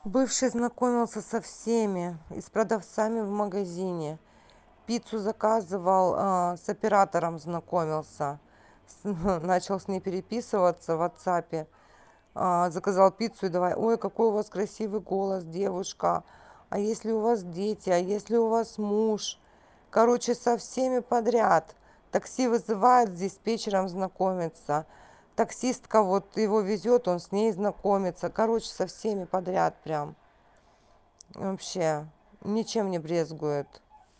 Бывший знакомился со всеми и с продавцами в магазине. Пиццу заказывал, с оператором знакомился. Начал с ней переписываться в WhatsApp. Заказал пиццу и давай, ой, какой у вас красивый голос, девушка. А если у вас дети, а если у вас муж? Короче, со всеми подряд. Такси вызывает, с диспетчером знакомится. Таксистка вот его везет, он с ней знакомится. Короче, со всеми подряд прям. Вообще, ничем не брезгует.